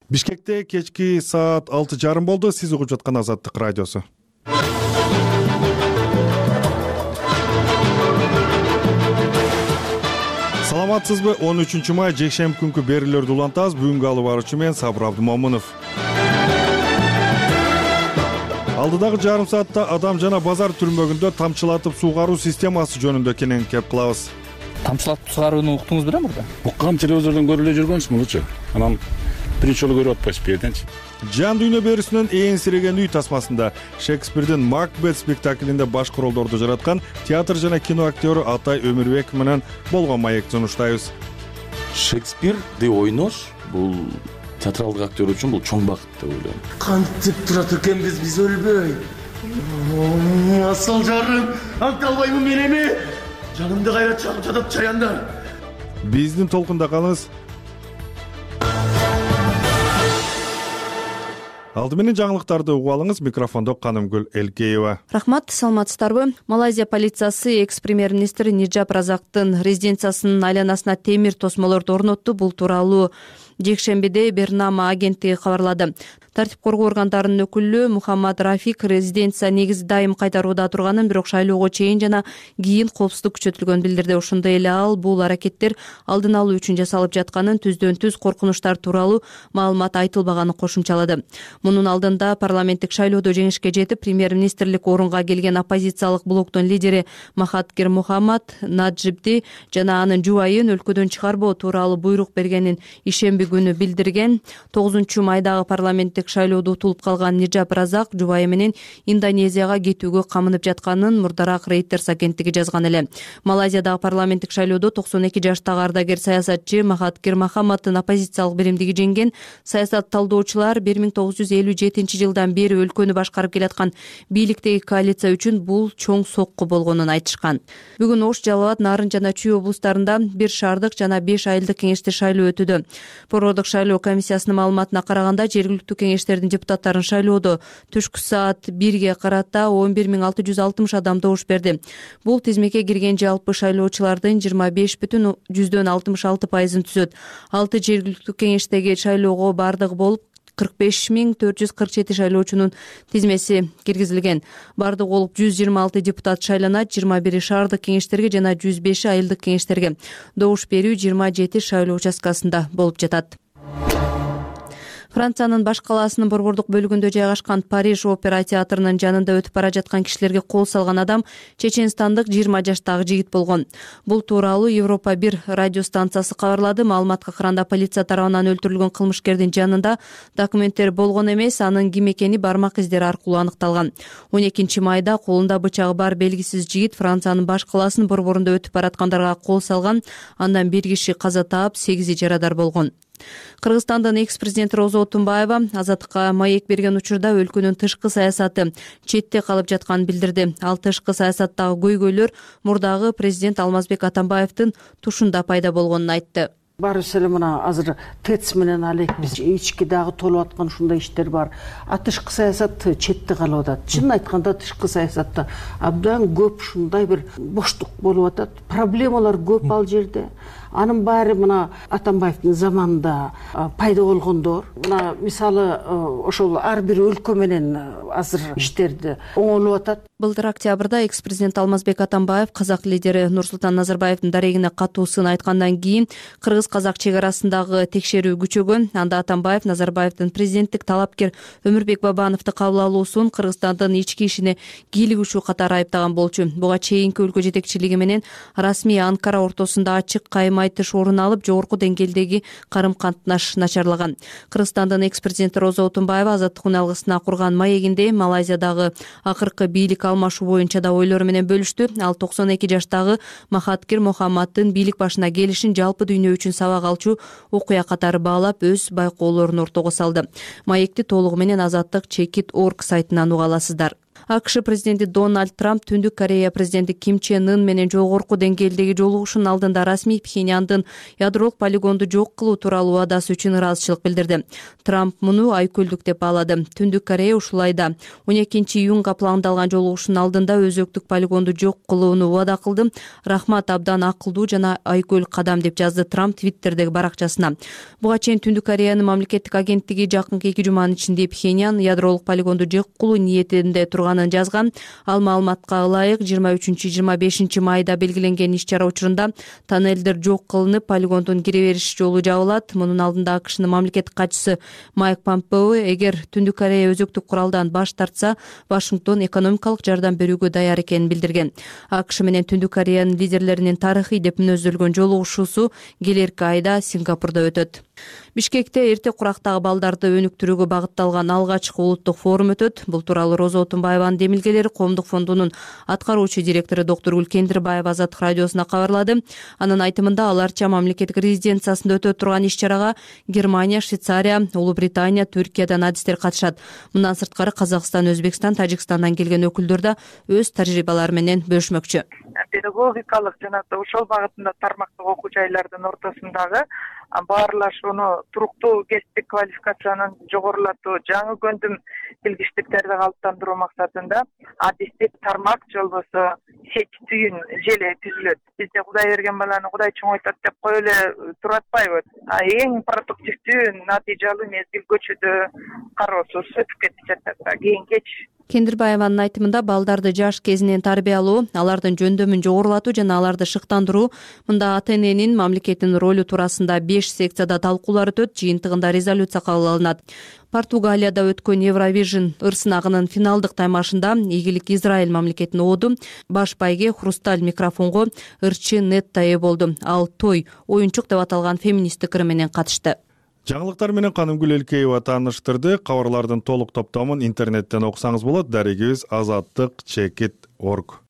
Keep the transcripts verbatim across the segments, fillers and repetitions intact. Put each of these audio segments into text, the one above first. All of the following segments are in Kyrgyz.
Бишкекте кечки саат алты жарым болду. Сиз угуп жаткан Азаттык радиосу. Саламатсызбы? он үчүнчү май жекшемби күнкү берүүлөрдү улантабыз. Бүгүнкү алып баруучу мен Сабыр Абдымомунов. Алдыдагы жарым саатта Адам жана базар түрмөгүндө тамчылатып суугаруу системасы жөнүндө кенен кеп кылабыз. Тамчылатып суугарууну уктуңуз белем мурда? Уккам, телевизордон көрүп эле жүргөнсүңүзчү. Анан биринчи жолу көрүп атпайсыз берденчи. Жан дүйнө берүүсүнүн ээнсиреген үй тасмасында Шекспирдин Макбет спектаклинде баш ролдорду жараткан театр жана кино актёру Атай Өмүрбеков менен болгон маекти сунуштайбыз. Шекспирди ойнош бул театралдык актер үчүн бул чоң бакыт деп ойлойм. Кантип турат экенбиз биз өлбөй. Асыл жарым, аңталбаймын мен эми. Жанымды кайра чагып жатат чаяндар. Биздин толкунда калыңыз. Алды менен жаңылыктарды угуп алыңыз. Микрофондо Канымгүл Элкеева. Рахмат, саламатсыздарбы? Малайзия полициясы экс-премьер-министр Ниджап Разактын резиденциясынын айланасына темир тосмолорду орнотту. Бул тууралуу жекшембиде Бернама агенттиги кабарлады. Тартип коргоо органдарынын өкүлү Мухаммад Рафик резиденция негизи дайым кайтарууда турганын, бирок шайлоого чейин жана кийин коопсуздук күчөтүлгөнүн билдирди. Ошондой эле ал бул аракеттер алдын алуу үчүн жасалып жатканын, түздөн түз коркунучтар тууралуу маалымат айтылбаганын кошумчалады. Мунун алдында парламенттик шайлоодо жеңишке жетип, премьер-министрлик орунга келген оппозициялык блоктун лидери Махатхир Мухаммад Наджибди жана анын жубайын өлкөдөн чыгарбоо тууралуу буйрук бергенин ишемби күнү билдирген. тогузунчу майдагы парламенттик шайлоодо утулуп калган Ниджап Разак жубайы менен Индонезияга кетүүгө камынып жатканын мурдараак Reuters агенттиги жазган эле. Малайзиядагы парламенттик шайлоодо токсон эки жаштагы ардагер саясатчы Махатхир Мухаммаддын оппозициялык биримдиги жеңген. Саясат талдоочулар бир миң тогуз жүз элүү жетинчи жылдан бери өлкөнү башкарып келаткан бийликтеги коалиция үчүн бул чоң сокку болгонун айтышкан. Бүгүн Ош, Жалал абад, Нарын жана Чүй облустарында бир шаардык жана беш айылдык кеңеште шайлоо өтүүдө. Борбордук шайлоо комиссиясынын маалыматына караганда, жергиликтүү кеңештердин депутаттарын шайлоодо түшкү саат бирге карата он бир миң алты жүз алтымыш адам добуш берди. Бул тизмеке кирген жалпы шайлоочулардын жыйырма беш бүтүн жүздөн алтымыш алты пайызын түзөт. Алты жергиликтүү кеңештеги шайлоого бардыгы болуп кырк беш миң төрт жүз кырк жети шайлоочунун тизмеси киргизилген. Бардыгы болуп жүз жыйырма алты депутат шайланат, жыйырма бири шаардык кеңештерге жана жүз беши айылдык кеңештерге. Добуш берүү жыйырма жети шайлоо участкасында болуп жатат. Франциянын баш калаасынын борбордук бөлүгүндө жайгашкан Париж опера театрынын жанында өтүп бара жаткан кишилерге кол салган адам чеченстандык жыйырма жаштагы жигит болгон. Бул тууралуу Европа бир радио станциясы кабарлады. Маалыматка караганда, полиция тарабынан өлтүрүлгөн кылмышкердин жанында документтер болгон эмес, анын ким экени бармак издери аркылуу аныкталган. он экинчи майда колунда бычагы бар белгисиз жигит Франциянын баш калаасынын борборунда өтүп бараткандарга кол салган. Андан бир киши каза таап, сегизи жарадар болгон. Кыргызстандын экс-президенти Роза Отунбаева Азаттыкка маек берген учурда өлкөнүн тышкы саясаты четте калып жатканын билдирди. Ал тышкы саясаттагы көйгөйлөр мурдагы президент Алмазбек Атамбаевдин тушунда пайда болгонун айтты. Барыбыз эле мына азыр ТЭЦ менен алекпиз, ички дагы толуп аткан ушундай иштер бар. А тышкы саясат четте калып атат. Чынын айтканда, тышкы саясатта абдан көп ушундай бир боштук болуп атат. Проблемалар көп ал жерде. Анын баары мына Атамбаевдин заманында пайда болгондор. Мына мисалы ошол ар бир өлкө менен азыр иштерди оңолуп атат. Былтыр октябрда экс-президент Алмазбек Атамбаев казак лидери Нурсултан Назарбаевдин дарегине катуу сын айткандан кийин кыргыз-казак чек арасындагы текшерүү күчөгөн. Анда Атамбаев Назарбаевдин президенттик талапкер Өмүрбек Бабановду кабыл алуусун Кыргызстандын ички ишине кийлигүүчү катары айыптаган болчу. Буга чейинки өлкө жетекчилиги менен расмий Анкара ортосунда ачык кайым айтыш орун алып, жогорку деңгээлдеги карым-катнаш начарлаган. Кыргызстандын экс-президенти Роза Отунбаева Азаттык үналгысына курган маегинде Малайзиядагы акыркы бийлик алмашуу боюнча да ойлору менен бөлүштү. Ал токсон эки жаштагы Махатхир Мухаммаддын бийлик башына келишин жалпы дүйнө үчүн сабак алчу окуя катары баалап, өз байкоолорун ортого салды. Маекти толугу менен Азаттык чекит орг сайтынан уга аласыздар. АКШ президенти Дональд Трамп Түндүк Корея президенти Ким Чен Ын менен жогорку деңгээлдеги жолугушуунун алдында расмий Пхеньяндын ядролук полигонду жок кылуу тууралуу убадасы үчүн ыраазычылык билдирди. Трамп муну айкөлдүк деп баалады. Түндүк Корея ушул айда он экинчи июнга пландалган жолугушуунун алдында өзөктүк полигонду жок кылууну убада кылды. Рахмат, абдан акылдуу жана айкөл кадам деп жазды Трамп Твиттердеги баракчасына. Буга чейин Түндүк Кореянын мамлекеттик агенттиги жакынкы эки жуманын ичинде Пхеньян ядролук полигонду жок кылуу ниетинде турганын жазган. Ал маалыматка ылайык жыйырма үчүнчү жыйырма бешинчи майда белгиленген иш-чара учурунда тоннелдер жок кылынып, полигондун кире бериш жолу жабылат. Мунун алдында АКШнын мамлекеттик катчысы Майк Помпео эгер Түндүк Корея өзөктүк куралдан баш тартса, Вашингтон экономикалык жардам берүүгө даяр экенин билдирген. АКШ менен Түндүк Кореянын лидерлеринин тарыхый деп мүнөздөлгөн жолугушуусу келерки айда Сингапурда өтөт. Бишкекте эрте курактагы балдарды өнүктүрүүгө багытталган алгачкы улуттук форум өтөт. Бул тууралуу Роза Отунбаеванын демилгелери Коомдук фондунун аткаруучу директору доктор Гүлкендирбаева Азаттык радиосуна кабарлады. Анын айтымында аларча мамлекеттик резиденциясында өтө турган иш-чарага Германия, Швейцария, Улуу Британия, Түркиядан адистер катышат. Мындан сырткары Казакстан, Өзбекстан, Тажикстандан келген өкүлдөр да өз тажрыйбалары менен бөлүшмөкчү. Педагогикалык жана ошол багытында тармактык окуу жайлардын ортосундагы баарлашууну, туруктуу кесиптик квалификациянын жогорулатуу, жаңы көндүм билгичтиктерди калыптандыруу максатында адистик тармак же болбосо сеть түйүн желе түзүлөт. Бизде Кудай берген баланы Кудай чоңойтат деп кое эле туруп атпайбыз. Эң продуктивдүү, натыйжалуу мезгил көчүдө кароосуз өтүп кетип жатат. Кийин кеч Кендирбаеванын айтымында балдарды жаш кезинен тарбиялоо, алардын жөндөмүн жогорулатуу жана аларды шыктандыруу, мында ата-эненин мамлекеттин ролу туурасында беш секцияда талкуулар өтөт, жыйынтыгында резолюция кабыл алынат. Португалияда өткөн Евровижн ыр сынагынын финалдык таймашында Игилик Израиль мамлекетин ооду. Баш байге хрусталь микрофонго ырчы Нетта ээ болду. Ал той оюнчук деп аталган феминисттик ыры менен катышты. Жаңылыктар менен Канымгүл Элкеева тааныштырды. Кабарлардын толук топтомун интернеттен окусаңыз болот. Дарегибиз азаттык чекит точка орг.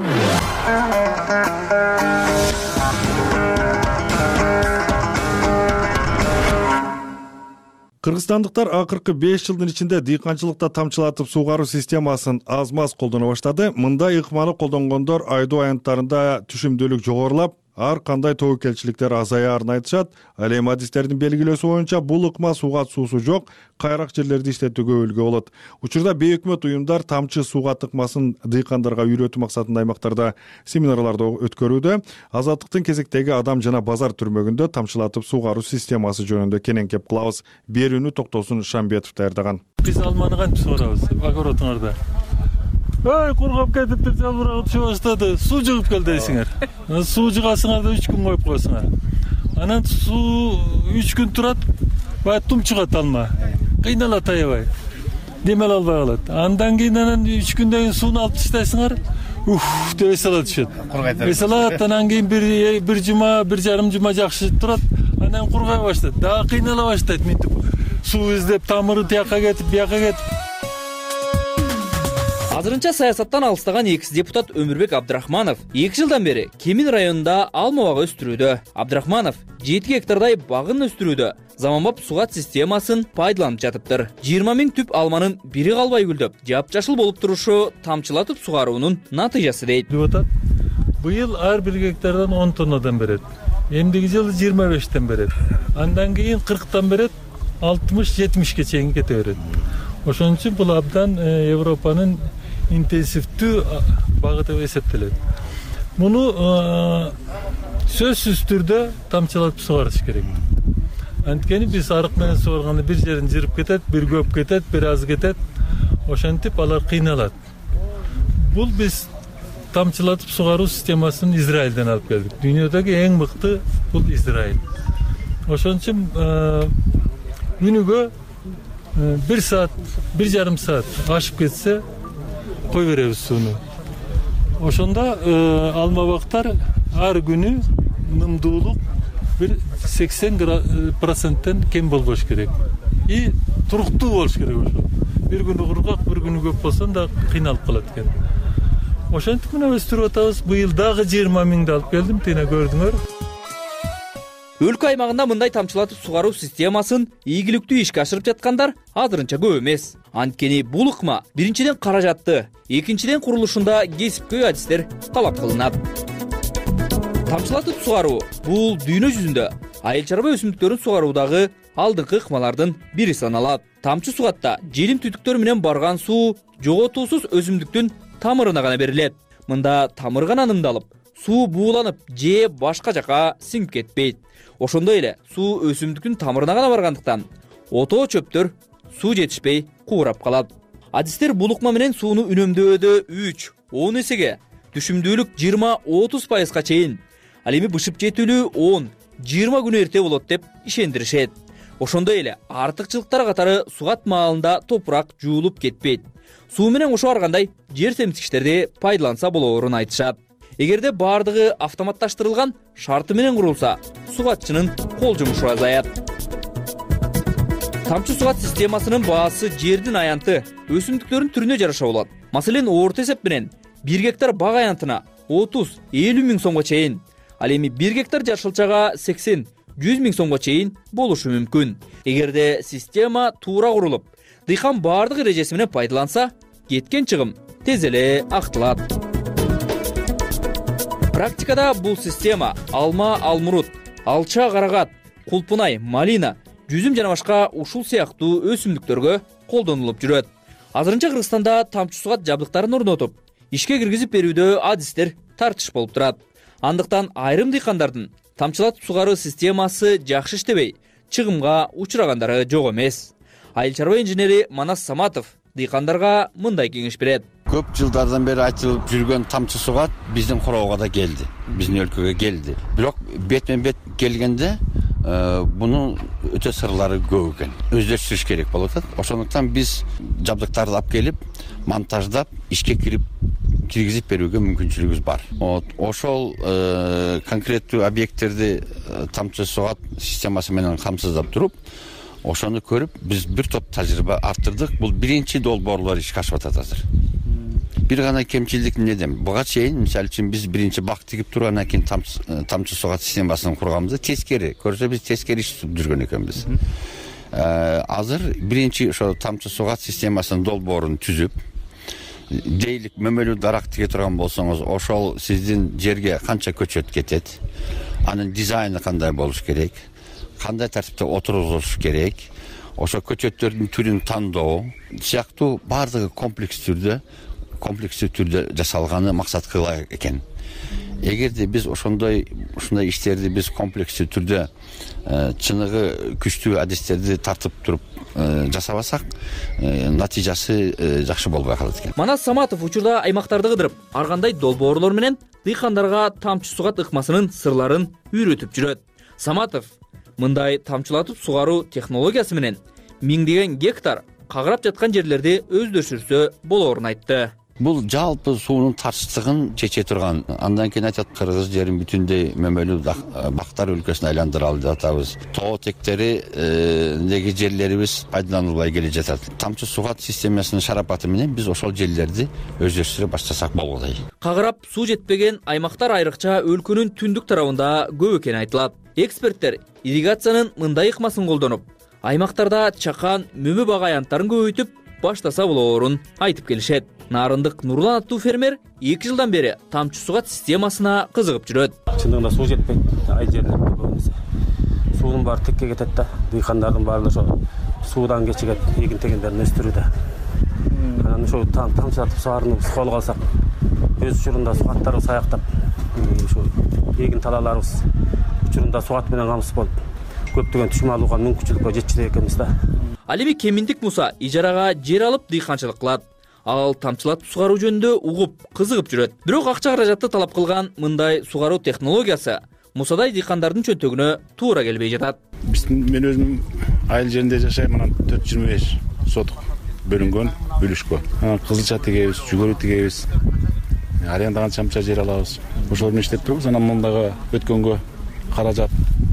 Кыргызстандыктар акыркы беш жылдын ичинде дыйканчылыкта тамчылатып суугаруу системасын аз-маз колдоно баштады. Мындай ыкманы колдонгондор айдоо аянттарында түшүмдүүлүк жогорулап, ар кандай тобокелчиликтер азаярын айтышат. Ал эми адистердин белгилөөсү боюнча бул ыкма сууга суусу жок, кайрак жерлерди иштетүүгө өлгө болот. Учурда бейөкмөт уюмдар тамчы сууга тыкмасын дыйкандарга үйрөтүү максатында аймактарда семинарларды өткөрүүдө. Азаттыктын кезектеги адам жана базар түрмөгүндө тамчылатып суугаруу системасы жөнүндө кенен кеп кылабыз. Берүүнү Токтосун Шамбетов даярдаган. Биз алманы кантип суугарабыз? Огородуңарда. Ой, кургап кетиптир, жалбырагы түшө баштады. Суу жыгып кел дейсиңер. Суу жыгасыңар да үч күн коюп коесуңар. Анан суу үч күн турат, бая тум чыгат алма. Кыйналат аябай. Демел албай калат. Андан кийин анан үч күндөн кийин сууну алып таштайсыңар. Уф, деп эсала түшөт. Эсалат, анан кийин бир бир жума, бир жарым жума жакшы турат, анан кургай баштайт. Дагы кыйнала баштайт мынтип. Суу издеп, тамыры тияка кетип, бияка кетип. Азырынча саясаттан алыстаган экс депутат Өмүрбек Абдрахманов эки жылдан бери Кемин районунда алма багы өстүрүүдө. Абдрахманов жети гектардай багын өстүрүүдө заманбап сугат системасын пайдаланып жатыптыр. жыйырма миң түп алманын бири калбай гүлдөп, жапжашыл болуп турушу тамчылатып сугаруунун натыйжасы дейт. Депутат быйыл ар бир гектардан он тоннадан берет. Эмдиги жылы жыйырма бештен берет. Андан кийин кырктан берет, алтымыш жетимишке чейин кете берет. Ошон үчүн бул абдан Европанын интенсивдүү багыты деп эсептелет. Муну сөзсүз түрдө тамчылатып сугарыш керек. Анткени биз арык менен сугарганда бир жерин жырып кетет, бир көп кетет, бир аз кетет. Ошентип алар кыйналат. Бул биз тамчылатып сугаруу системасын Израилден алып келдик. Дүйнөдөгү эң мыкты бул Израиль. Ошон үчүн күнүгө бир саат, бир жарым саат ашып кетсе кой беребиз сууну. Ошондо алмабактар ар күнү нымдуулук бир сексен проценттен кем болбош керек. И туруктуу болуш керек ошо. Бир күнү кургак, бир күнү көп болсо да кыйналып калат экен. Ошентип мына өстүрүп атабыз. Быйыл дагы жыйырма миңди алып келдим, тине көрдүңөр. Өлкө аймагында мындай тамчылатып сугаруу системасын ийгиликтүү ишке ашырып жаткандар азырынча көп эмес. Анткени бул ыкма биринчиден каражатты, экинчиден курулушунда кесипкөй адистер талап кылынат. Тамчылатып сугаруу бул дүйнө жүзүндө айыл чарба өсүмдүктөрүн сугаруудагы алдыңкы ыкмалардын бири саналат. Тамчы сугатта желим түтүктөр менен барган суу жоготуусуз өсүмдүктүн тамырына гана берилет. Мында тамыр гана нымдалып, суу бууланып же башка жака сиңип кетпейт. Ошондой эле суу өсүмдүктүн тамырына гана баргандыктан отоо чөптөр суу жетишпей куурап калат. Адистер бул ыкма менен сууну үнөмдөөдө үч он эсеге, түшүмдүүлүк жыйырма отуз пайызга чейин, ал эми бышып жетүүлүү он жыйырма күн эрте болот деп ишендиришет. Ошондой эле артыкчылыктар катары сугат маалында топурак жуулуп кетпейт. Суу менен кошо баргандай жер семсикичтерди пайдаланса болоорун айтышат. Эгерде баардыгы автоматташтырылган, шарты менен курулса, сугатчынын кол жумушу азаят. Тамчы сугат системасынын баасы жердин аянты, өсүмдүктөрдүн түрүнө жараша болот. Маселен, орто эсеп менен бир гектар бак аянтына отуз элүү миң сомго чейин, ал эми бир гектар жашылчага сексен жүз миң сомго чейин болушу мүмкүн. Эгерде система туура курулуп, дыйкан баардык эрежеси менен пайдаланса, кеткен чыгым тез эле актылат. Практикада бул система алма, алмурут, алча, карагат, кулпунай, малина, жүзүм жана башка ушул сыяктуу өсүмдүктөргө колдонулуп жүрөт. Азырынча Кыргызстанда тамчы сугат жабдыктарын орнотуп, ишке киргизип берүүдө адистер тартыш болуп турат. Андыктан айрым дыйкандардын тамчылатып сугаруу системасы жакшы иштебей, чыгымга учурагандары жок эмес. Айыл чарба инженери Манас Саматов дыйкандарга мындай кеңеш берет. Көп жылдардан бери айтылып жүргөн тамчы сугат биздин короого да келди, биздин өлкөгө келди. Бирок бетмен бет келгенде бунун өтө сырлары көп экен. Өздөштүрүш керек болуп атат. Ошондуктан биз жабдыктарды алып келип, монтаждап, ишке кирип киргизип берүүгө мүмкүнчүлүгүбүз бар. Ошол конкреттүү объекттерди тамчы сугат системасы менен камсыздап туруп, ошону көрүп, биз бир топ тажрыйба арттырдык. Бул биринчи долбоорлор ишке ашып атат азыр. Бир гана кемчилдик эмнеде? Буга чейин, мисалы үчүн биз биринчи бак тигип тургандан кийин тамчы сугат системасын курганбыз. Тескери, көрсө биз тескери иштеп жүргөн экенбиз. Азыр биринчи ошо тамчы сугат системасынын долбоорун түзүп, дейлик мөмөлүү дарак тиге турган болсоңуз, ошол сиздин жерге канча көчөт кетет, анын дизайны кандай болуш керек, кандай тартипте отурулуш керек, ошо көчөттөрдүн түрүн тандоо сыяктуу баардыгы комплекс түрдө комплекстүү түрдө жасалганы максат кыла экен. Эгерде биз ошондой ушундай иштерди биз комплекстүү түрдө чыныгы күчтүү адистерди тартып туруп жасабасак, натыйжасы жакшы болбой калат экен. Манас Саматов учурда аймактарды кыдырып, ар кандай долбоорлор менен дыйкандарга тамчы сугат ыкмасынын сырларын үйрөтүп жүрөт. Саматов мындай тамчылатып сугаруу технологиясы менен миңдеген гектар кагырап жаткан жерлерди өздөштүрсө болоорун айтты. Бул жалпы суунун тарчтыгын чече турган. Андан кийин айтат, Кыргыз жерин бүтүндөй мөмөлүү бактар өлкөсүнө айландыралы деп атабыз. Тоо тектери неги жерлерибиз пайдаланылбай келе жатат. Тамчы сугат системасынын шарапаты менен биз ошол жерлерди өздөштүрө баштасак болгудай. Кагырап суу жетпеген аймактар айрыкча өлкөнүн түндүк тарабында көп экени айтылат. Эксперттер ирригациянын мындай ыкмасын колдонуп, аймактарда чакан, мөмө бак аянттарын көбөйтүп баштаса болоорун айтып келишет. Нарындык Нурлан аттуу фермер эки жылдан бери тамчы сугат системасына кызыгып жүрөт. Чындыгында суу жетпейт айыл жерлерде көбүнесе. Суунун баары текке кетет да, дыйкандардын баары ошо суудан кечигет, эгин тегиндерин өстүрүүдө. Анан ошо тамчылатып сугарууну колго алсак, өз учурунда сугаттарыбыз аяктап, ушу эгин талааларыбыз учурунда сугат менен камсыз болуп, көптөгөн түшүм алууга мүмкүнчүлүккө жетчү экенбиз да. Ал эми Кеминдик Муса ижарага жер алып дыйканчылык кылат. Ал тамчылатып сугаруу жөнүндө угуп, кызыгып жүрөт. Бирок акча каражатты талап кылган мындай сугаруу технологиясы Мусадай дыйкандардын чөнтөгүнө туура келбей жатат. Мен өзүм айыл жеринде жашайм, анан төрт жүз жыйырма беш сотук бөлүнгөн үлүшкө. Анан кызылча тигебиз, жүгөрү тигебиз. Арендаган чамча жер алабыз. Ошол менен иштеп турабыз. Анан мындагы өткөнгө каражат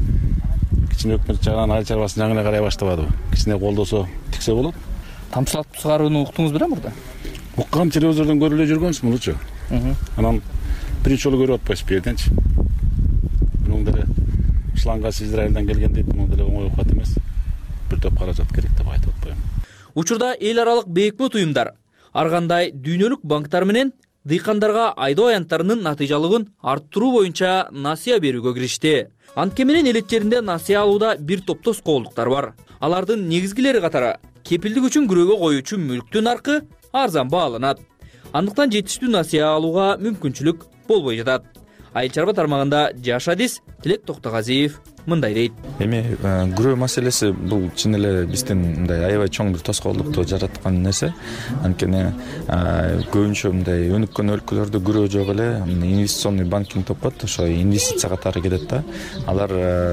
кичине өкмөт жагынан айыл чарбасынын жагына карай баштабады. Кичине колдосо тиксе болот. Тамчылатып сугарууну уктуңуз беле мурда? Уккам, телевизордон көрүп эле жүргөнбүз мурдучу. Анан биринчи жолу көрүп атпайбыз бу жерденчи. Мунун деле шлангасы Израилден келген дейт, муну деле оңой окат эмес. Бир топ каражат керек деп айтып атпайм. Учурда эл аралык бейикмут уюмдар ар кандай дүйнөлүк банктар менен дыйкандарга айдоо аянттарынын натыйжалыгын арттыруу боюнча насыя берүүгө киришти. Антке менен элеттеринде насыя алууда бир топ тоскоолдуктар бар. Алардын негизгилери катары кепилдик үчүн күрөөгө коюучу мүлктүн наркы арзан бааланат. Андыктан жетиштүү насыя алууга мүмкүнчүлүк болбой жатат. Айыл чарба тармагында жаш адис Тилек Токтогазиев мындай дейт. Эми күрөө маселеси бул чын эле биздин мындай аябай чоң бир тоскоолдукту жараткан нерсе. Анткени көбүнчө мындай өнүккөн өлкөлөрдө күрөө жок эле инвестиционный банкинг деп коет, ошо инвестиция катары кетет да. Алар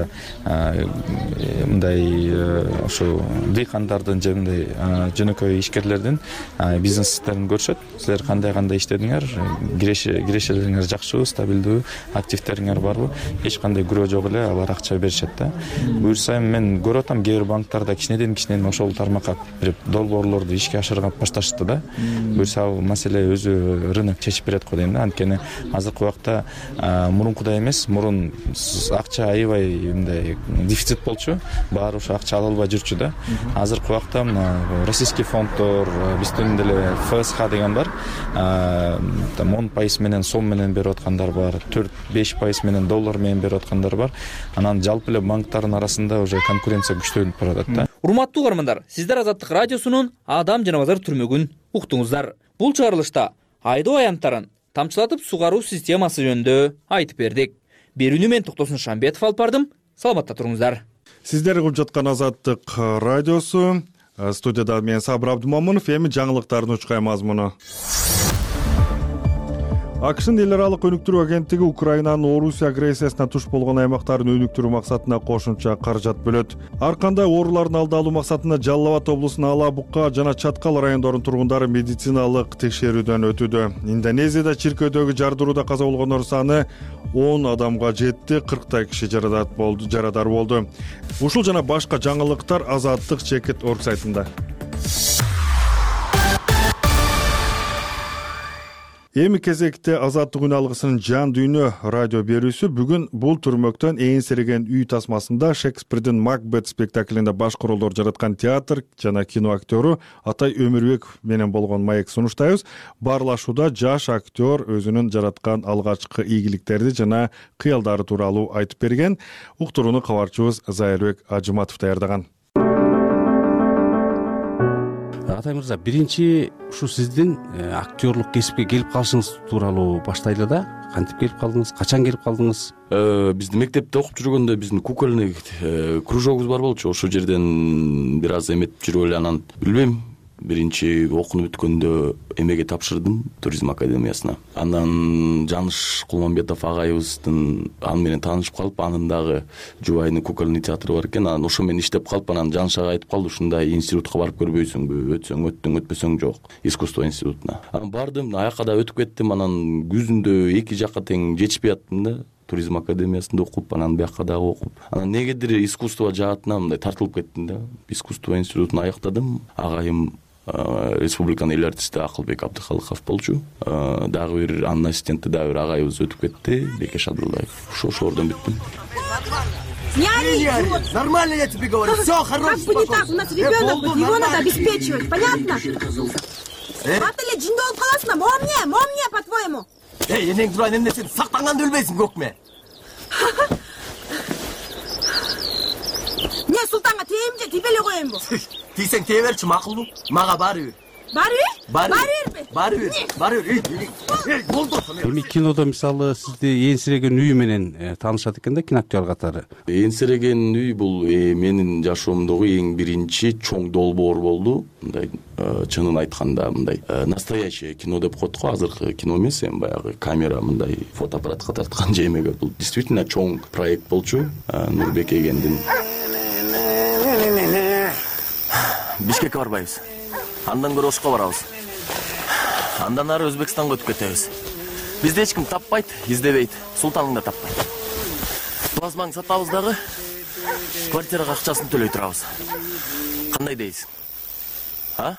мындай ошо дыйкандардын же мындай жөнөкөй ишкерлердин бизнестерин көрүшөт. Силер кандай кандай иштедиңер, кирешелериңер жакшыбы, стабилдүүбү, активтериңер барбы? Эч кандай күрөө жок эле, алар акча беришет да. Буюрса мен көрүп атам, кээ бир банктарда кичинеден кичинеден ошол тармакка бир долбоорлорду ишке ашырып башташты да. Буюрса ал маселе өзү рынок чечип берет го дейм да. Анткени азыркы убакта мурункудай эмес, мурун акча аябай мындай дефицит болчу, баары ошо акча ала албай жүрчү да. Азыркы убакта мына российский фонддор, биздин деле эф эс ха деген бар, он пайыз менен сом менен берип аткандар бар, төрт беш пайыз менен доллар менен берип аткандар бар. Анан жалпы эле банктардын арасында уже конкуренция күчтөнүп баратат да. Урматтуу угармандар, сиздер Азаттык радиосунун Адам жана базар түрмөгүн уктуңуздар. Бул чыгарылышта айдоо аянттарын тамчылатып сугаруу системасы жөнүндө айтып бердик. Берүүнү мен Токтосун Шамбетов алып бардым. Саламатта туруңуздар. Сиздер угуп жаткан Азаттык радиосу, студияда мен Сабыр Абдумамынов, эми жаңылыктардын учкай мазмуну. АКШнын эл аралык өнүктүрүү агенттиги Украинанын Орусия агрессиясына туш болгон аймактарын өнүктүрүү максатында кошумча каражат бөлөт. Ар кандай оорулардын алды алуу максатында Жалал Абад облусунун Ала Бука жана Чаткал райондорунун тургундары медициналык текшерүүдөн өтүүдө. Индонезияда чиркөөдөгү жардырууда каза болгондор саны он адамга жетти, кырктай киши жарадар болду, жарадар болду. Ушул жана башка жаңылыктар Азаттык Чекит орг сайтында. Эми кезекте Азаттык үн алгысынын жан дүйнө радио берүүсү бүгүн бул түрмөктөн эйинсиреген үй тасмасында Шекспирдин Макбет спектаклинде баш ролдор жараткан театр жана кино актёру Атай Өмүрбеков менен болгон маек сунуштайбыз. Баарлашууда жаш актер өзүнүн жараткан алгачкы ийгиликтерди жана кыялдары тууралуу айтып берген. Уктурууну кабарчыбыз Зайырбек Ажыматов даярдаган. Атай мырза, биринчи ушу сиздин актерлук кесипке келип калышыңыз тууралуу баштайлы да. Кантип келип калдыңыз, качан келип калдыңыз? Бизди мектепте окуп жүргөндө биздин кукольный кружогубуз бар болчу. Ошол жерден бир аз эметип жүрүп эле анан билбейм, биринчи окунуп бүткөндө эмеге тапшырдым туризм академиясына. Анан Жаныш Кулманбетов агайыбыздын аны менен таанышып калып, анын дагы жубайынын кукольный театры бар экен. Анан ошо менен иштеп калып, анан Жаныш ага айтып калды, ушундай институтка барып көрбөйсүңбү? Өтсөң өттүң, өтпөсөң жок. Искусство институтуна. Анан бардым, аяка да өтүп кеттим. Анан күзүндө эки жакка тең жетишпей аттым да. Туризм академиясында окуп, анан бияка дагы окуп. Анан негедир искусство жаатына мындай тартылып кеттим да. Искусство институтун аяктадым. Агайым республиканын эл артисти Акылбек Абдыкалыков болчу. Дагы бир анын ассистенти дагы бир агайыбыз өтүп кетти, Бекеш Абдуллаев. Ошо ошолордон бүттүм. Не ори, нормально я тебе говорю, все хорошо. Как бы не так, у нас ребенок, его надо обеспечивать, понятно? Батыле жинде болуп каласың, момне, момне, по-твоему. Эй, энең турайын, эмне сен сактанганда өлбөйсүң, көкме. Не, Султанга тейим же, тибеле коеюнбу? Тийсең тие берчи, макулбу? Мага бары бер. Бары бер? Бары бер? Бары бер, бары бер. Эй, болду. Эми кинодо мисалы сизди эйинсиреген үй менен таанышат экен да, киноактер катары. Эйинсиреген үй бул менин жашоомдогу эң биринчи чоң долбоор болду. Мындай чынын айтканда мындай настоящее кино деп коет го, азыркы кино эмес, эми баягы камера мындай фотоаппаратка тарткан же эмеге. Бул действительно чоң проект болчу. Нурбек Эгендин. Бишкекке барбайбыз. Андан көрө Ошко барабыз. Андан ары Өзбекстанга өтүп кетебиз. Бизди эч ким таппайт, издебейт. Султаның да таппайт. Плазмаңды сатабыз дагы. Квартирага акчасын төлөй турабыз. Кандай дейсиң? А?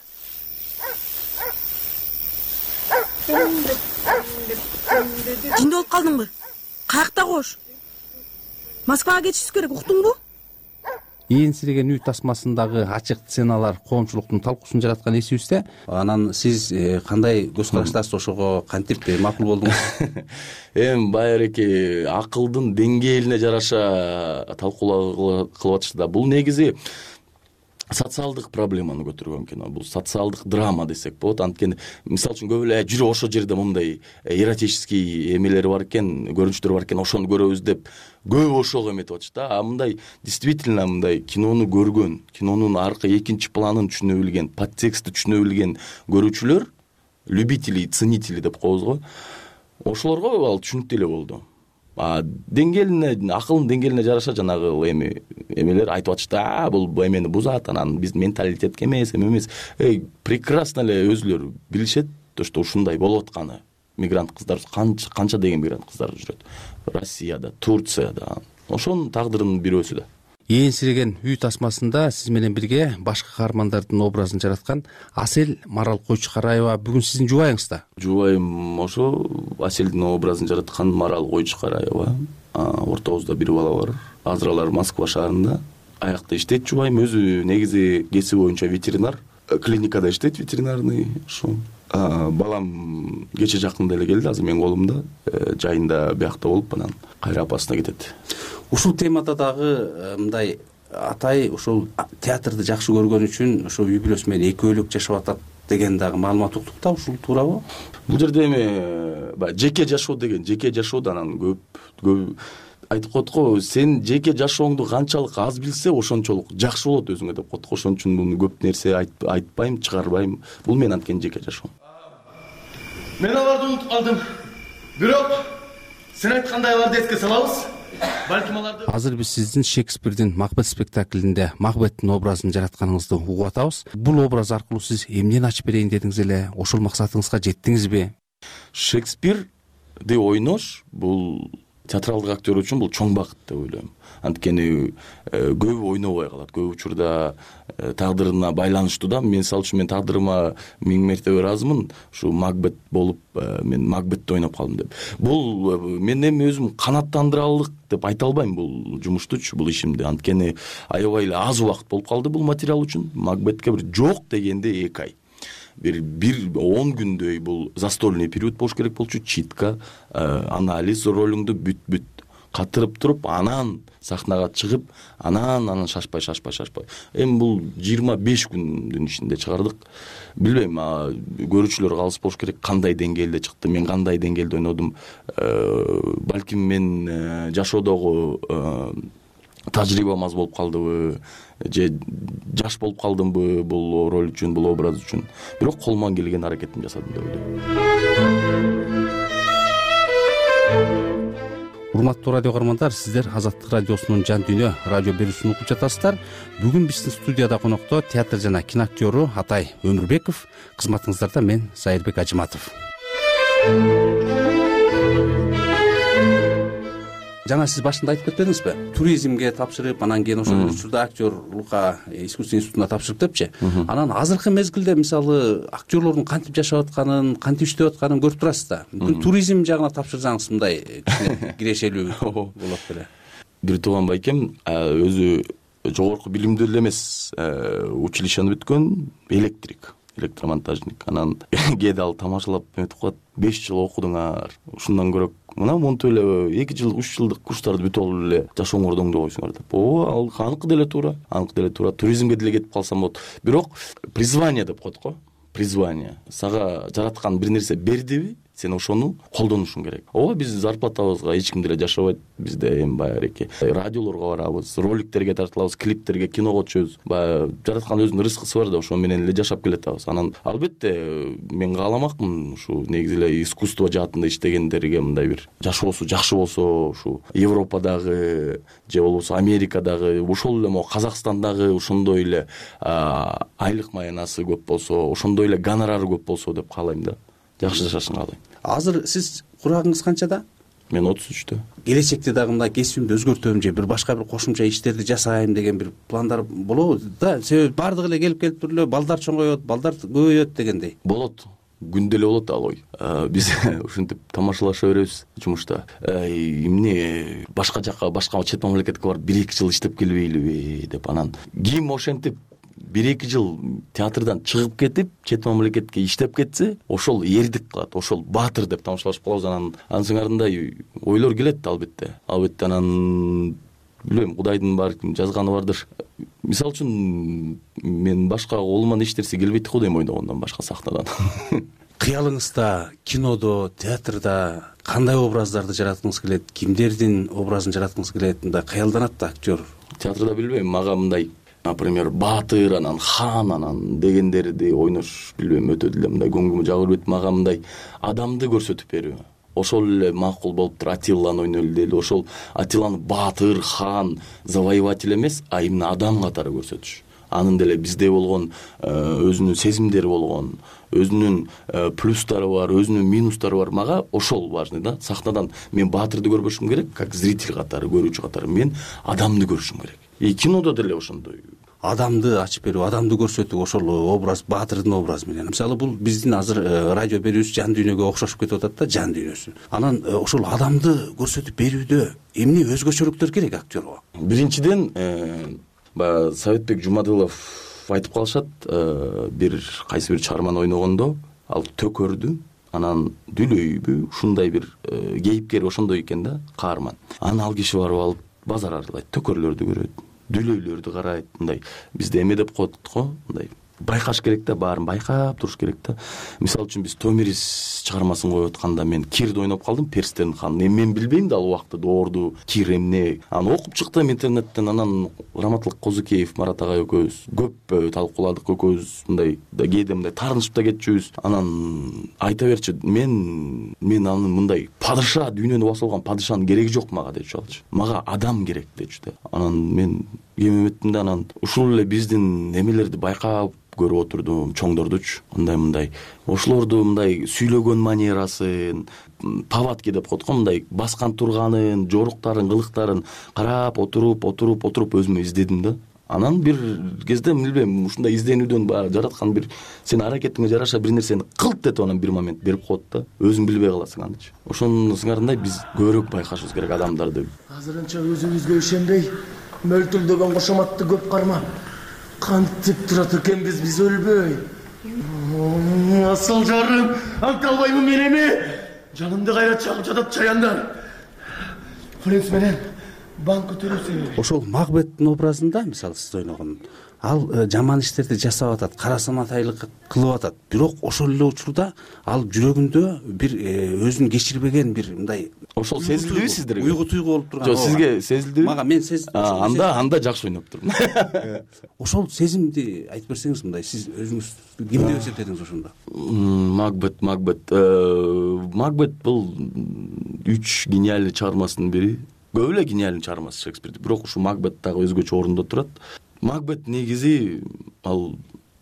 Жинде болуп калдыңбы? Каякта кош? Москвага кетишибиз керек, уктуңбу? Ээрсиреген үй тасмасындагы ачык сценалар коомчулуктун талкуусун жараткан эсибизде. Анан сиз кандай көз караштасыз ошого, кантип макул болдуңуз? Эми байырки акылдын деңгээлине жараша талкуулоо кылып атышты да. Бул негизи социалдык проблеманы көтөргөн кино. Бул социалдык драма десек болот. Анткени мисалы үчүн көп эле жүрө ошол жерде мындай эротический эмелери бар экен, көрүнүштөр бар экен, ошону көрөбүз деп көп ошого эметип атышты да. А мындай действительно мындай кинону көргөн, кинонун аркы экинчи планын түшүнө билген, подтекстти түшүнө билген көрүүчүлөр, любители, ценители деп коебуз го. Ошолорго ал түшүнүктүү эле болду. А деңгээлине, акылдын деңгээлине жараша жанагы эми эмелер айтып атышты, а бул эмени бузат, анан биздин менталитетке эмес, эме эмес. Эй, прекрасно эле өзүлөрү билишет, то что ушундай болуп атканы. Мигрант кыздар канча канча деген мигрант кыздар жүрөт. Россияда, Турцияда. Ошонун тагдырынын бирөөсү да. Ээрсиреген үй тасмасында сиз менен бирге башка каармандардын образын жараткан Асел Марал Койчукараева бүгүн сиздин жубайыңыз да. Жубайым ошо Аселдин образын жараткан Марал Койчукараева. Ортобузда бир бала бар. Азыр Москва шаарында аякта иштейт. Жубайым өзү негизи кесиби боюнча ветеринар. Клиникада иштейт, ветеринарный. Ошо балам кече жакында эле келди, азыр менин колумда, жайында биякта болуп, анан кайра апасына кетет. Ушул темада дагы мындай атай ошол театрды жакшы көргөн үчүн ошо үй бүлөсү менен экөөлүк жашап атат деген дагы маалымат уктук да, ушул туурабы? Бул жерде эми жеке жашоо деген, жеке жашоо анан көп көп айтып коет го, сен жеке жашооңду канчалык аз билсе, ошончолук жакшы болот өзүңө деп коет го. Ошон үчүн муну көп нерсе айтпайм, чыгарбайм. Бул менин анткени жеке жашоом. Мен аларды унутуп калдым. Бирок сен айткандай аларды эске салабыз. Балким аларды. Азыр биз сиздин Шекспирдин Макбет спектаклинде Макбеттин образын жаратканыңызды угуп атабыз. Бул образ аркылуу сиз эмнени ачып берейин дедиңиз эле, ошол максатыңызга жеттиңизби? Шекспирди ойнош бул театралдык актер үчүн бул чоң бакыт деп ойлойм. Анткени көбү ойнобой калат. Көп учурда тагдырына байланыштуу да. Мен мисалы үчүн мен тагдырыма миң мертебе ыраазымын. Ушу Макбет болуп, мен Макбетти ойноп калдым деп. Бул мен эми өзүм канааттандыралык деп айта албайм бул жумуштучу, бул ишимди. Анткени аябай эле аз убакыт болуп калды бул материал үчүн. Макбетке бир жок дегенде эки ай. Бир бир он күндөй бул застольный период болуш керек болчу, читка, анализ, ролуңду бүт-бүт катырып туруп, анан сахнага чыгып, анан анан шашпай, шашпай, шашпай. Эми бул жыйырма беш күндүн ичинде чыгардык. Билбейм, көрүүчүлөр калыс болуш керек, кандай деңгээлде чыкты, мен кандай деңгээлде ойнодум. Балким мен жашоодогу тажрыйбам аз болуп калдыбы, же жаш болуп калдымбы бул роль үчүн, бул образ үчүн. Бирок колуман келген аракетимди жасадым деп ойлойм. Урматтуу радио каармандар, сиздер Азаттык радиосунун жан дүйнө радио берүүсүн угуп жатасыздар. Бүгүн биздин студияда конокто театр жана кино актёру Атай Өмүрбеков, кызматыңыздарда мен Сайырбек Ажыматов. Жана сиз башында айтып кетпедиңизби? Туризмге тапшырып, анан кийин ошол учурда актерлукка, искусство институтуна тапшырып депчи. Анан азыркы мезгилде мисалы актерлордун кантип жашап атканын, кантип иштеп атканын көрүп турасыз да. Мүмкүн туризм жагына тапшырсаңыз мындай кирешелүү болот беле. Бир тууган байкем өзү жогорку билимдүү эле эмес, училищени бүткөн, электрик, электромонтажник. Анан кээде ал тамашалап өтүп калат. беш жыл окудуңар, ушундан көрөк мына монтип эле эки жыл, үч жылдык курстарды бүтүп алып эле жашооңор оңдой койсуңар деп. О, ал аныкы деле туура, аныкы деле туура. Туризмге деле кетип калсам болот. Бирок призвание деп коет го. Призвание. Сага жараткан бир нерсе бердиби, сен ошону колдонушуң керек. Ооба, биз зарплатабызга эч ким деле жашабайт. Бизде эми баягы радиолорго барабыз, роликтерге тартылабыз, клиптерге, киного түшөбүз. Баягы жараткан өзүнүн рызкысы бар да, ошо менен эле жашап келатабыз. Анан албетте мен кааламакмын ушу негизи эле искусство жаатында иштегендерге мындай бир жашоосу жакшы болсо, ушу Европадагы же болбосо Америкадагы, ошол эле могу Казакстандагы ошондой эле айлык маянасы көп болсо, ошондой эле гонорары көп болсо деп каалайм да. Жакшы жашашын каалайм. Азыр сиз курагыңыз канчада? Мен отуз үчтө. Келечекте дагы мындай кесибимди өзгөртөм же бир башка бир кошумча иштерди жасайм деген бир пландар болобу да? Себеби бардыгы эле келип келип туруп эле балдар чоңойот, балдар көбөйөт дегендей. Болот. күндө эле болот ал ой. Биз ушинтип тамашалаша беребиз жумушта. Эмне башка жакка, башка чет мамлекетке барып бир эки жыл иштеп келбейлиби деп, анан ким ошентип бир эки жыл театрдан чыгып кетип чет мамлекетке иштеп кетсе, ошол эрдик кылат, ошол баатыр деп тамашалашып калабыз. Анан анын сыңарындай ойлор келет албетте. Албетте анан билбейм, Кудайдын балким жазганы бардыр. Мисалы үчүн мен башка колуман иштерсе келбейт го дейм ойногондон башка сахнадан. Кыялыңызда кинодо, театрда кандай образдарды жараткыңыз келет, кимдердин образын жараткыңыз келет, мындай кыялданат да актер? Театрда билбейм, мага мындай, например, баатыр, анан хан, анан дегендерди ойнош билбейм, өтө деле мындай көңүлүмө жагып бербейт. Мага мындай адамды көрсөтүп берүү ошол эле макул болуптур. Атилланы ойнолу дейли, ошол Атилланы баатыр, хан, завоеватель эмес, а именно адам катары көрсөтүш. Анын деле бизде болгон өзүнүн сезимдери болгон, өзүнүн плюстары бар, өзүнүн минустары бар. Мага ошол важный да. Сахнадан мен баатырды көрбөшүм керек, как зритель катары, көрүүчү катары. Мен адамды көрүшүм керек. И кинодо деле ошондой. Адамды ачып берүү, адамды көрсөтүү, ошол образ, баатырдын образы менен. Мисалы бул биздин азыр радио берүүбүз жан дүйнөгө окшошуп кетип атат да, жан дүйнөсү. Анан ошол адамды көрсөтүп берүүдө эмне өзгөчөлүктөр керек актерго? Биринчиден, баягы Советбек Жумадылов айтып калышат, бир кайсы бир чыгарманы ойногондо, ал төкөрдү, анан дүлөйбү, ушундай бир кейипкер ошондой экен да, каарман. Анан ал киши барып алып базар аралайт, төкөрлөрдү көрөт, дүлөйлөрдү карайт. Мындай бизде эме деп коет го, мындай байкаш керек да, баарын байкап туруш керек да. Мисалы үчүн биз Томирис чыгармасын коюп атканда мен Кирди ойноп калдым, Перстердин ханын. Эми мен билбейм да ал убакта доорду Кир эмне. Аны окуп чыктым интернеттен. Анан Раматлык Козукеев Марат агай экөөбүз көп талкууладык, экөөбүз мындай да кээде мындай таарынышып да кетчүбүз. Анан айта берчү, мен мен аны мындай падыша, дүйнөнү басып алган падышанын кереги жок мага дечү алчы. Мага адам керек дечү да. Анан мен эмеметтим да, анан ушул эле биздин эмелерди байкап көрүп отурдум, чоңдордучу. Мындай мындай ошолорду мындай сүйлөгөн манерасын, повадки деп коет го, мындай баскан турганын, жоруктарын, кылыктарын карап отуруп, отуруп, отуруп өзүмө издедим да. Анан бир кезде билбейм, ушундай изденүүдөн баягы жараткан бир сен аракетиңе жараша бир нерсени кылт этип анан бир момент берип коет да. Өзүң билбей каласың анычы. Ошонун сыңарындай биз көбүрөөк байкашыбыз керек адамдарды. Азырынча өзүбүзгө ишенбей, мөлтүлдөгөн кошоматты көп кармап кантип турат экенбиз биз өлбөй. Асыл жарым, аңталбаймын мен эми. Жанымды кайра чагып жатат чаяндар. Френс менен банк көтөрөсү. Ошол Макбеттин образында, мисалы сиз ойногон, ал жаман иштерди жасап атат, карасаматайлык кылып атат. Бирок ошол эле учурда ал жүрөгүндө бир өзүн кечирбеген бир мындай ошол сезилдиби сиздерге? Уйгу туйгу болуп турган. Жок, сизге сезилдиби? Мага мен сездим. Анда анда жакшы ойноптур. Ошол сезимди айтып берсеңиз, мындай сиз өзүңүз кимди эсептедиңиз ошондо? Макбет, Макбет. Макбет бул үч гениальный чыгармасынын бири. Көп эле гениальный чыгармасы Шекспирди, бирок ушу Макбет дагы өзгөчө орунда турат. Макбет негизи ал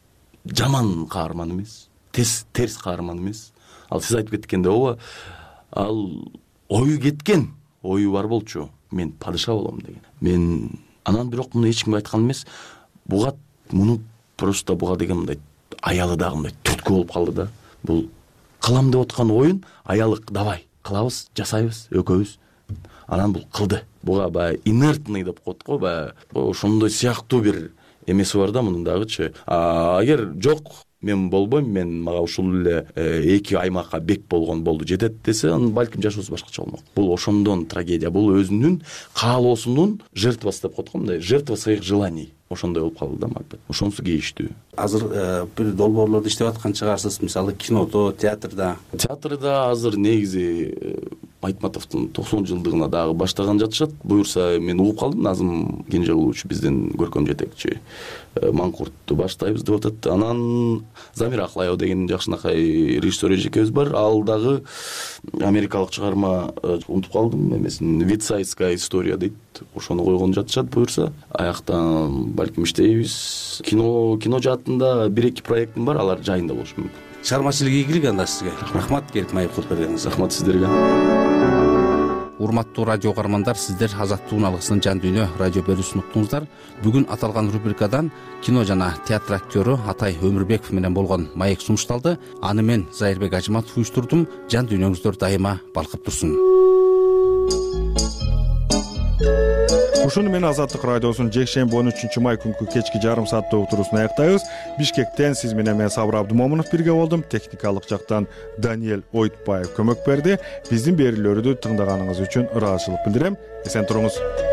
жаман каарман эмес, терс терс каарман эмес. Ал сиз айтып кеткендей, ооба, ал ою кеткен, ою бар болчу. Мен падыша болом деген. Мен анан бирок муну эч кимге айткан эмес. Буга муну просто буга деген мындай аялы дагы мындай түрткү болуп калды да. Бул кылам деп аткан оюн аялы давай кылабыз, жасайбыз экөөбүз. Анан бул кылды. Буга баягы инертный деп коет го, баягы ошондой сыяктуу бир эмеси бар да мунун дагычы. Агер жок, мен болбойм, мен мага ушул эле эки аймакка бек болгон болду жетет десе, анан балким жашообуз башкача болмок. Бул ошондон трагедия, бул өзүнүн каалоосунун жертвасы деп коет го, мындай жертва своих желаний. Ошондой болуп калды да Макбет. Ошонусу кейиштүү. Азыр бир долбоорлорду иштеп аткан чыгарсыз, мисалы кинодо, театрда. Театрда азыр негизи Айтматовдун токсон жылдыгына дагы баштаган жатышат. Буюрса мен угуп калдым, Назым Кенжеулович биздин көркөм жетекчи Маңкуртту баштайбыз деп атат. Анан Замира Аклаева деген жакшынакай режиссер эжекебиз бар. Ал дагы америкалык чыгарма, унутуп калдым эмесин, Вицайская история дейт. Ошону койгон жатышат буюрса. Аяктан балким иштейбиз. Кино кино жаатында бир эки проектим бар, алар жайында болушу мүмкүн. Чыгармачылык ийгилик анда сизге. Рахмат келип маек кылып бергениңизге. Рахмат сиздерге. урматтуу радио угармандар, сиздер Азаттыктын алгысынын жан дүйнө радио берүүсүн уктуңуздар. Бүгүн аталган рубрикадан кино жана театр актёру Атай Өмүрбеков менен болгон маек сунушталды. Аны мен Зайырбек Ажыматов уюштурдум. Жан дүйнөңүздөр дайыма балкып турсун. Ушуну менен Азаттык радиосунун жекшемби он үчүнчү май күнкү кечки жарым сааттык уктуруусун аяктайбыз. Бишкектен сиз менен мен Сабыр Абдымомунов бирге болдум. Техникалык жактан Даниэль Ойтбаев көмөк берди. Биздин берүүлөрдү тыңдаганыңыз үчүн ыраазычылык билдирем. Эсен туруңуз.